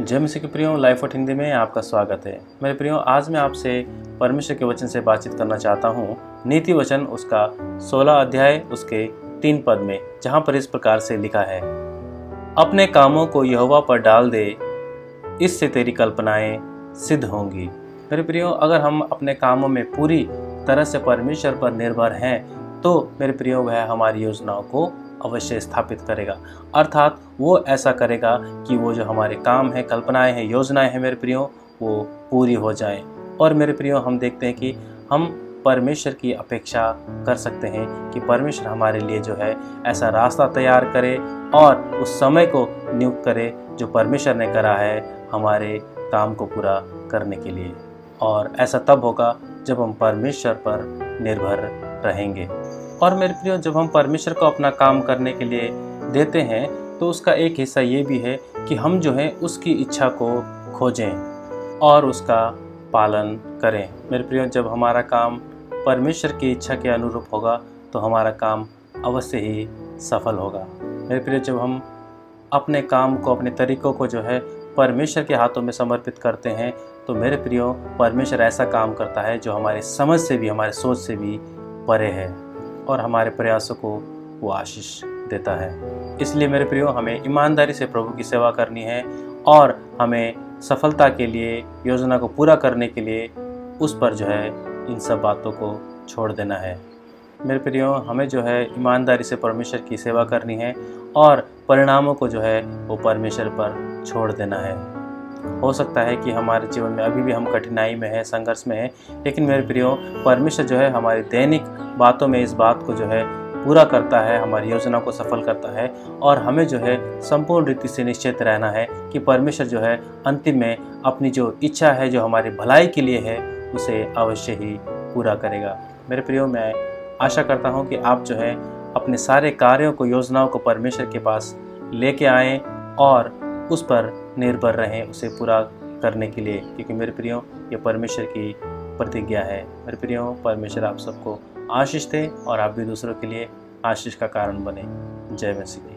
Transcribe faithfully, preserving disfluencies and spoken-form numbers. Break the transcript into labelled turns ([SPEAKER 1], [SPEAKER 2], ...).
[SPEAKER 1] जय मसीह के प्रियो, लाइफ ऑफ हिंदी में आपका स्वागत है। मेरे प्रियो, आज मैं आपसे परमेश्वर के वचन से बातचीत करना चाहता हूँ। नीति वचन उसका सोलह अध्याय उसके तीन पद में, जहाँ पर इस प्रकार से लिखा है, अपने कामों को यहोवा पर डाल दे, इससे तेरी कल्पनाएं सिद्ध होंगी। मेरे प्रियो, अगर हम अपने कामों में पूरी तरह से परमेश्वर पर निर्भर हैं तो मेरे प्रियो वह हमारी योजनाओं को अवश्य स्थापित करेगा। अर्थात वो ऐसा करेगा कि वो जो हमारे काम हैं, कल्पनाएं हैं, योजनाएं हैं मेरे प्रियो, वो पूरी हो जाएं। और मेरे प्रियो, हम देखते हैं कि हम परमेश्वर की अपेक्षा कर सकते हैं कि परमेश्वर हमारे लिए जो है ऐसा रास्ता तैयार करे और उस समय को नियुक्त करे जो परमेश्वर ने करा है हमारे काम को पूरा करने के लिए। और ऐसा तब होगा जब हम परमेश्वर पर निर्भर रहेंगे। और मेरे प्रियो, जब हम परमेश्वर को अपना काम करने के लिए देते हैं तो उसका एक हिस्सा ये भी है कि हम जो है उसकी इच्छा को खोजें और उसका पालन करें। मेरे प्रियो, जब हमारा काम परमेश्वर की इच्छा के अनुरूप होगा तो हमारा काम अवश्य ही सफल होगा। मेरे प्रियो, जब हम अपने काम को, अपने तरीक़ों को जो है परमेश्वर के हाथों में समर्पित करते हैं तो मेरे प्रियो, परमेश्वर ऐसा काम करता है जो हमारे समझ से भी, हमारे सोच से भी परे है और हमारे प्रयासों को वो आशीष देता है। इसलिए मेरे प्रियो, हमें ईमानदारी से प्रभु की सेवा करनी है और हमें सफलता के लिए, योजना को पूरा करने के लिए उस पर जो है इन सब बातों को छोड़ देना है। मेरे प्रियो, हमें जो है ईमानदारी से परमेश्वर की सेवा करनी है और परिणामों को जो है वो परमेश्वर पर छोड़ देना है। हो सकता है कि हमारे जीवन में अभी भी हम कठिनाई में हैं, संघर्ष में हैं, लेकिन मेरे प्रियो, परमेश्वर जो है हमारी दैनिक बातों में इस बात को जो है पूरा करता है, हमारी योजना को सफल करता है। और हमें जो है संपूर्ण रीति से निश्चित रहना है कि परमेश्वर जो है अंतिम में अपनी जो इच्छा है, जो हमारी भलाई के लिए है, उसे अवश्य ही पूरा करेगा। मेरे प्रियो, मैं आशा करता हूँ कि आप जो है अपने सारे कार्यों को, योजनाओं को परमेश्वर के पास लेके आएँ और उस पर निर्भर रहें उसे पूरा करने के लिए, क्योंकि मेरे प्रियो, ये परमेश्वर की प्रतिज्ञा है। मेरे प्रियो, परमेश्वर आप सबको आशीष दे और आप भी दूसरों के लिए आशीष का कारण बने। जय मसीह।